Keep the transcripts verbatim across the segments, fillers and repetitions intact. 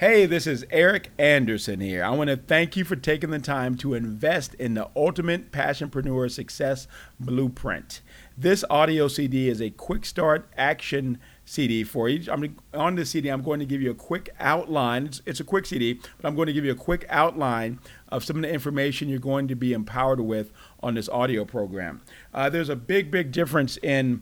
Hey, this is Eric Anderson here. I want to thank you for taking the time to invest in the Ultimate Passionpreneur Success Blueprint. This audio C D is a quick start action C D for each. I'm on this C D. I'm going to give you a quick outline. It's, it's a quick C D, but I'm going to give you a quick outline of some of the information you're going to be empowered with on this audio program. Uh, there's a big, big difference in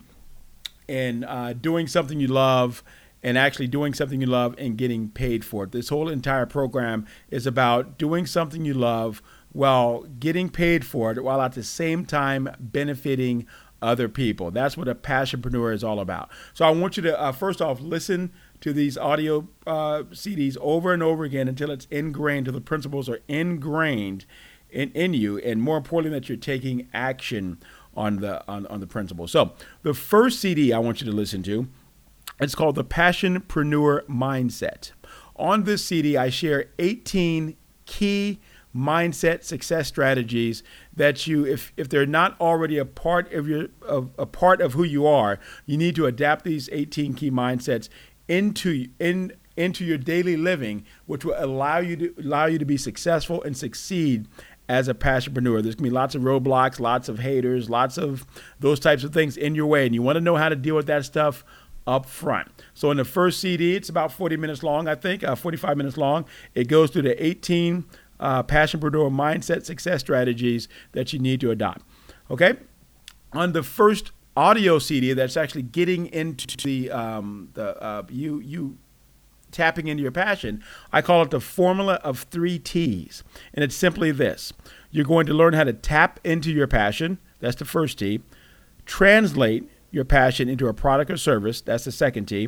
in uh, doing something you love and actually doing something you love and getting paid for it. This whole entire program is about doing something you love while getting paid for it, while at the same time benefiting other people. That's what a passionpreneur is all about. So I want you to, uh, first off, listen to these audio uh, C Ds over and over again until it's ingrained, until the principles are ingrained in, in you, and more importantly, that you're taking action on the on, on the principles. So the first C D I want you to listen to, it's called the Passionpreneur Mindset. On this C D, I share eighteen key mindset success strategies that you, if if they're not already a part of your of a part of who you are, you need to adapt these eighteen key mindsets into in into your daily living, which will allow you to allow you to be successful and succeed as a passionpreneur. There's gonna be lots of roadblocks, lots of haters, lots of those types of things in your way, and you want to know how to deal with that stuff up front. So in the first C D, it's about forty minutes long, I think, uh, forty-five minutes long. It goes through the eighteen uh, passionpreneur mindset success strategies that you need to adopt. Okay? On the first audio C D, that's actually getting into the um, the uh, you you tapping into your passion. I call it the formula of three T's, and it's simply this: you're going to learn how to tap into your passion. That's the first T. Translate your passion into a product or service. That's the second T.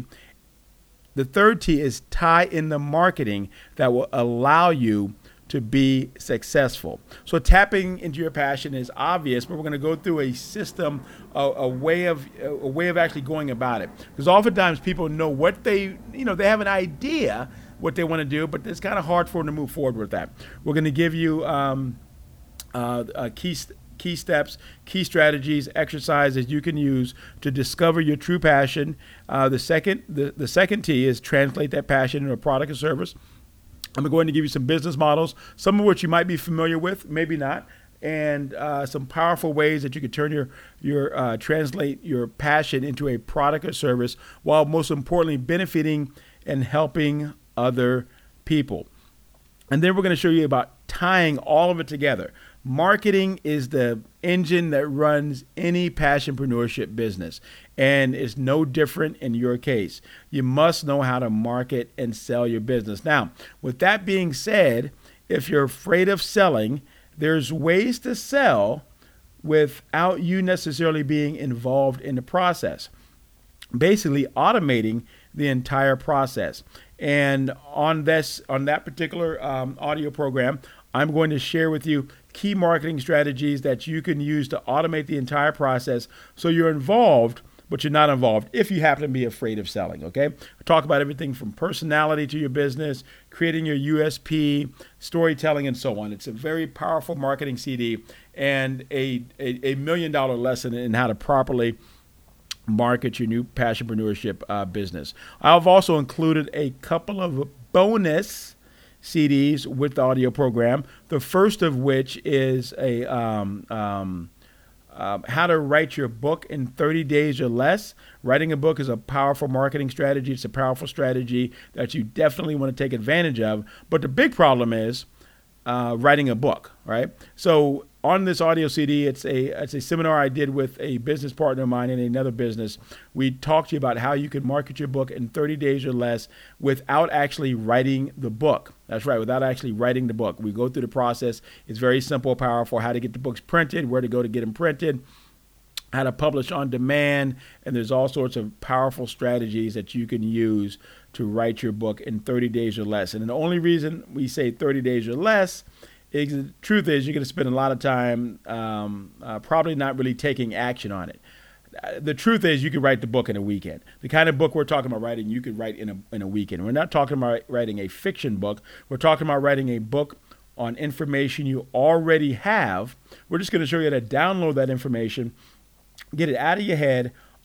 The third T is tie in the marketing that will allow you to be successful. So tapping into your passion is obvious, but we're going to go through a system, a, a way of a way of actually going about it. Because oftentimes people know what they, you know, they have an idea what they want to do, but it's kind of hard for them to move forward with that. We're going to give you um, uh, a key st- key steps, key strategies, exercises you can use to discover your true passion. Uh, the second, the, the second T is translate that passion into a product or service. I'm going to give you some business models, some of which you might be familiar with, maybe not, and uh, some powerful ways that you can turn your your uh, translate your passion into a product or service, while most importantly benefiting and helping other people. And then we're going to show you about tying all of it together. Marketing is the engine that runs any passionpreneurship business, and it's no different in your case. You must know how to market and sell your business. Now, with that being said, if you're afraid of selling, there's ways to sell without you necessarily being involved in the process. Basically, automating the entire process. And on this, on that particular um, audio program, I'm going to share with you key marketing strategies that you can use to automate the entire process so you're involved, but you're not involved if you happen to be afraid of selling, okay? I talk about everything from personality to your business, creating your U S P, storytelling, and so on. It's a very powerful marketing C D and a, a, a million dollar lesson in how to properly market your new passionpreneurship uh, business. I've also included a couple of bonus C Ds with the audio program. The first of which is a um, um, uh, how to write your book in thirty days or less. Writing a book is a powerful marketing strategy. It's a powerful strategy that you definitely want to take advantage of. But the big problem is uh, writing a book, right? So on this audio C D, it's a it's a seminar I did with a business partner of mine in another business. We talked to you about how you can market your book in thirty days or less without actually writing the book. That's right, without actually writing the book. We go through the process. It's very simple, powerful, how to get the books printed, where to go to get them printed, how to publish on demand, and there's all sorts of powerful strategies that you can use to write your book in thirty days or less. And the only reason we say thirty days or less, the truth is you're going to spend a lot of time um, uh, probably not really taking action on it. The truth is you could write the book in a weekend. The kind of book we're talking about writing, you could write in a in a weekend. We're not talking about writing a fiction book. We're talking about writing a book on information you already have. We're just going to show you how to download that information, get it out of your head,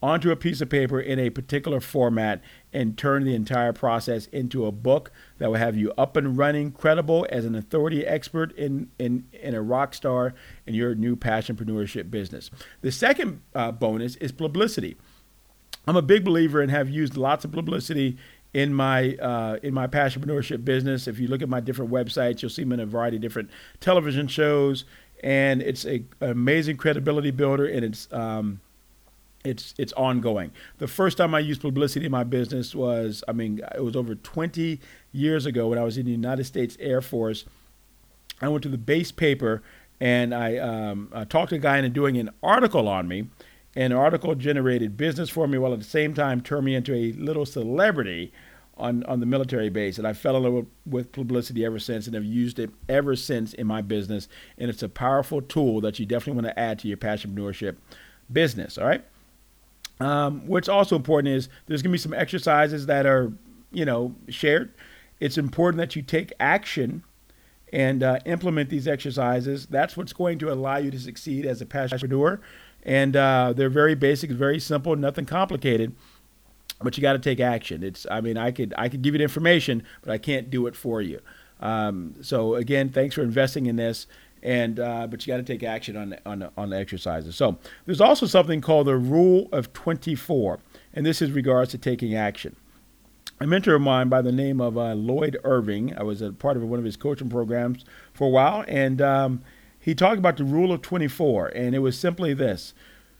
onto a piece of paper in a particular format and turn the entire process into a book that will have you up and running, credible as an authority expert in, in, in a rock star in your new passionpreneurship business. The second uh, bonus is publicity. I'm a big believer and have used lots of publicity in my uh, in my passionpreneurship business. If you look at my different websites, you'll see them in a variety of different television shows, and it's a, an amazing credibility builder, and it's um, it's it's ongoing. The first time I used publicity in my business was, I mean, it was over twenty years ago when I was in the United States Air Force. I went to the base paper, and I, um, I talked to a guy into doing an article on me. And the article generated business for me while at the same time turned me into a little celebrity on, on the military base. And I fell in love with, with publicity ever since and have used it ever since in my business. And it's a powerful tool that you definitely want to add to your passionpreneurship business, all right? Um, what's also important is there's going to be some exercises that are, you know, shared. It's important that you take action and uh, implement these exercises. That's what's going to allow you to succeed as a passionpreneur. And uh, they're very basic, very simple, nothing complicated, but you got to take action. It's, I mean, I could, I could give you the information, but I can't do it for you. Um, so again, thanks for investing in this, and uh, but you got to take action on the, on the, on the exercises. So there's also something called the Rule of twenty-four, and this is regards to taking action. A mentor of mine by the name of uh, Lloyd Irving, I was a part of one of his coaching programs for a while, and um, he talked about the Rule of twenty-four, and it was simply this.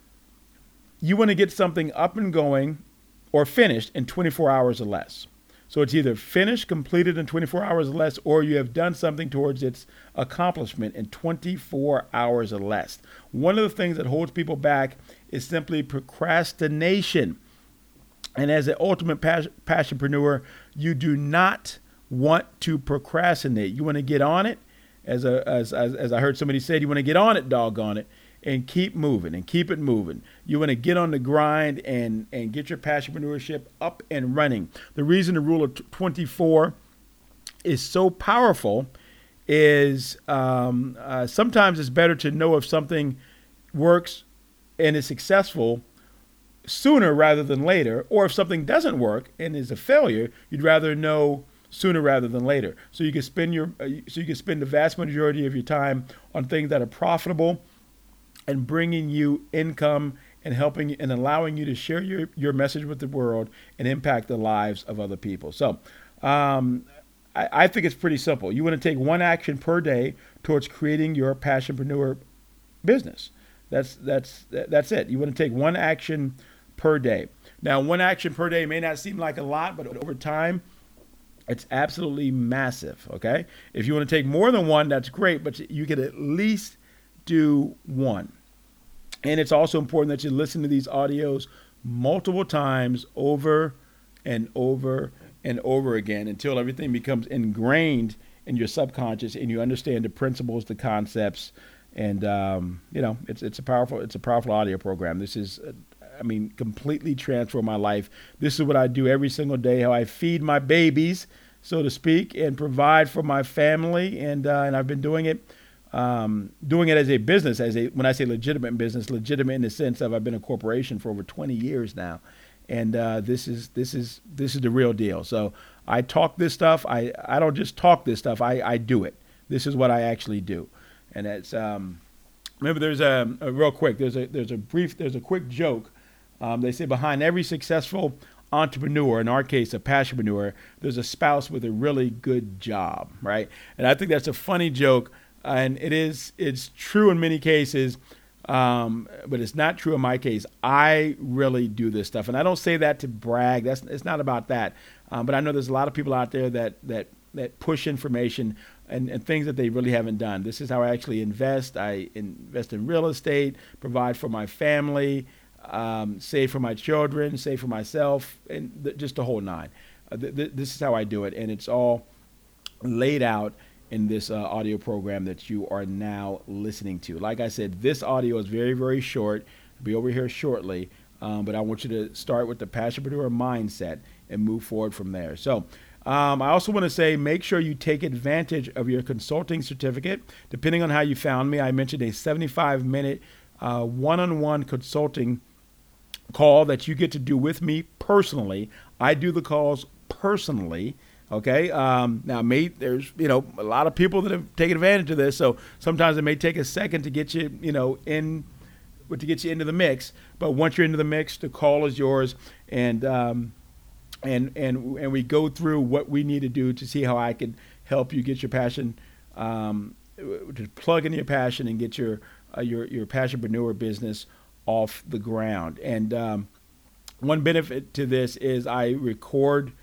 You want to get something up and going or finished in twenty-four hours or less. So it's either finished, completed in twenty-four hours or less, or you have done something towards its accomplishment in twenty-four hours or less. One of the things that holds people back is simply procrastination. And as an ultimate pas- passionpreneur, you do not want to procrastinate. You want to get on it. As, a, as, as, as I heard somebody say, you want to get on it, doggone it, and keep moving and keep it moving. You want to get on the grind and, and get your passionpreneurship up and running. The reason the Rule of twenty-four is so powerful is um, uh, sometimes it's better to know if something works and is successful sooner rather than later, or if something doesn't work and is a failure, you'd rather know sooner rather than later. So you can spend your uh, so you can spend the vast majority of your time on things that are profitable and bringing you income and helping and allowing you to share your, your message with the world and impact the lives of other people. So um, I, I think it's pretty simple. You want to take one action per day towards creating your passionpreneur business. That's that's that's it. You want to take one action per day. Now, one action per day may not seem like a lot, but over time, it's absolutely massive, okay? If you want to take more than one, that's great, but you could at least do one. And it's also important that you listen to these audios multiple times over and over and over again until everything becomes ingrained in your subconscious and you understand the principles, the concepts, and um, you know, it's it's a powerful it's a powerful audio program. This is, uh, I mean, completely transformed my life. This is what I do every single day, how I feed my babies, so to speak, and provide for my family. And uh, and I've been doing it, um, doing it as a business, as a when I say legitimate business, legitimate in the sense of I've been a corporation for over twenty years now, and uh, this is this is this is the real deal. So I talk this stuff. I I don't just talk this stuff. I I do it. This is what I actually do, and it's um, remember there's a, a real quick there's a there's a brief there's a quick joke. Um, they say behind every successful entrepreneur, in our case, a passionpreneur, there's a spouse with a really good job, right? And I think that's a funny joke, and it is, it's true in many cases, um, but it's not true in my case. I really do this stuff, and I don't say that to brag. That's it's not about that. Um, but I know there's a lot of people out there that that that push information and, and things that they really haven't done. This is how I actually invest. I invest in real estate, provide for my family, Um, save for my children, save for myself, and th- just the whole nine. Uh, th- th- this is how I do it, and it's all laid out in this uh, audio program that you are now listening to. Like I said, this audio is very, very short. It'll be over here shortly, um, but I want you to start with the passionpreneur mindset and move forward from there. So um, I also want to say make sure you take advantage of your consulting certificate. Depending on how you found me, I mentioned a seventy-five minute uh, one-on-one consulting call that you get to do with me personally. I do the calls personally. Okay. Um, now, mate, there's, you know, a lot of people that have taken advantage of this. So sometimes it may take a second to get you, you know, in, to get you into the mix. But once you're into the mix, the call is yours. And, um, and, and, and we go through what we need to do to see how I can help you get your passion, um, to plug in your passion and get your, uh, your, your passionpreneur business off the ground. And, um, one benefit to this is I record,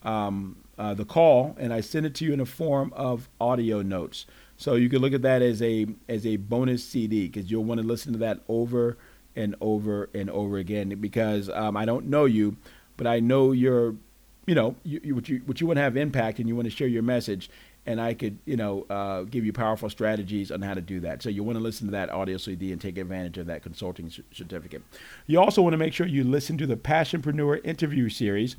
um, Uh, the call, and I send it to you in the form of audio notes. So you can look at that as a as a bonus C D, because you'll want to listen to that over and over and over again. Because um, I don't know you, but I know you're, you know, you, you, what you what you want to have impact, and you want to share your message. And I could, you know, uh, give you powerful strategies on how to do that. So you want to listen to that audio C D and take advantage of that consulting c- certificate. You also want to make sure you listen to the Passionpreneur interview series,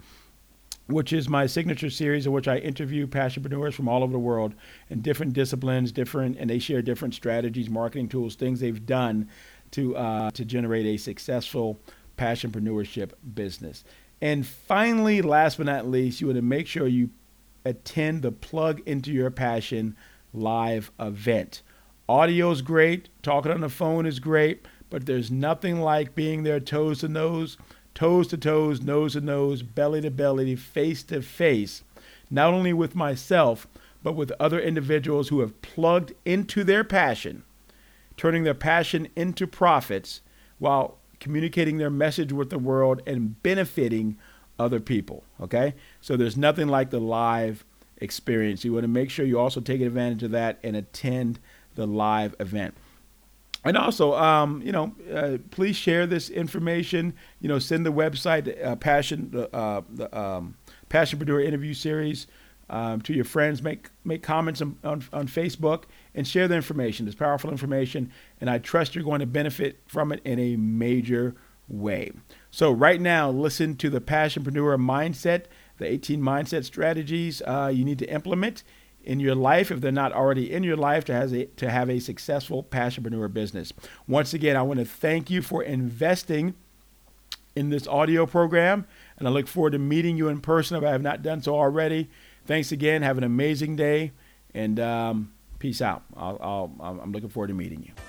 which is my signature series in which I interview passionpreneurs from all over the world in different disciplines, different, and they share different strategies, marketing tools, things they've done to uh, to generate a successful passionpreneurship business. And finally, last but not least, you want to make sure you attend the Plug Into Your Passion live event. Audio is great, talking on the phone is great, but there's nothing like being there toes to nose, toes to toes, nose to nose, belly to belly, face to face, not only with myself, but with other individuals who have plugged into their passion, turning their passion into profits while communicating their message with the world and benefiting other people. Okay. So there's nothing like the live experience. You want to make sure you also take advantage of that and attend the live event. And also, um, you know, uh, please share this information. You know, send the website, uh, Passion, uh, the um, Passionpreneur interview series, um, to your friends. Make make comments on, on on Facebook and share the information. It's powerful information, and I trust you're going to benefit from it in a major way. So right now, listen to the Passionpreneur mindset, the eighteen mindset strategies uh, you need to implement in your life, if they're not already in your life, to have a, to have a successful passionpreneur business. Once again, I want to thank you for investing in this audio program, and I look forward to meeting you in person if I have not done so already. Thanks again. Have an amazing day, and um, peace out. I'll, I'll, I'm looking forward to meeting you.